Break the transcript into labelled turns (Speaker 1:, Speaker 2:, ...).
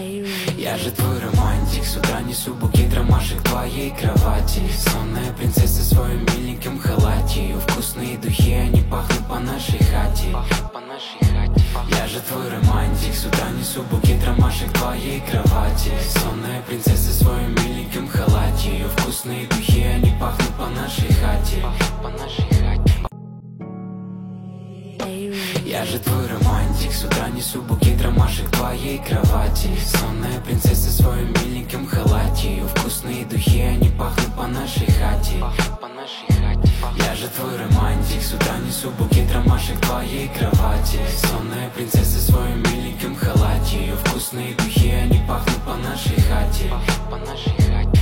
Speaker 1: Я же твой романтик, с утра несу букет ромашек твоей кровати. Сонная принцесса в своем миленьком халате. Ее вкусные духи, они пахнут по нашей хате. Я же твой романтик, с утра несу букет ромашек твоей кровати. Сонная принцесса в своем миленьком халате. Ее вкусные духи, они пахнут по нашей хате. Я же твой романтик, с утра несу букет ромашек твоей кровати. Сонная принцесса в своем миленьком халате. Ее вкусные духи, они пахнут по нашей хате. Я же твой романтик, с утра несу букет ромашек твоей кровати. Сонная принцесса в своем миленьком халате. Ее вкусные духи, они пахнут по нашей хате.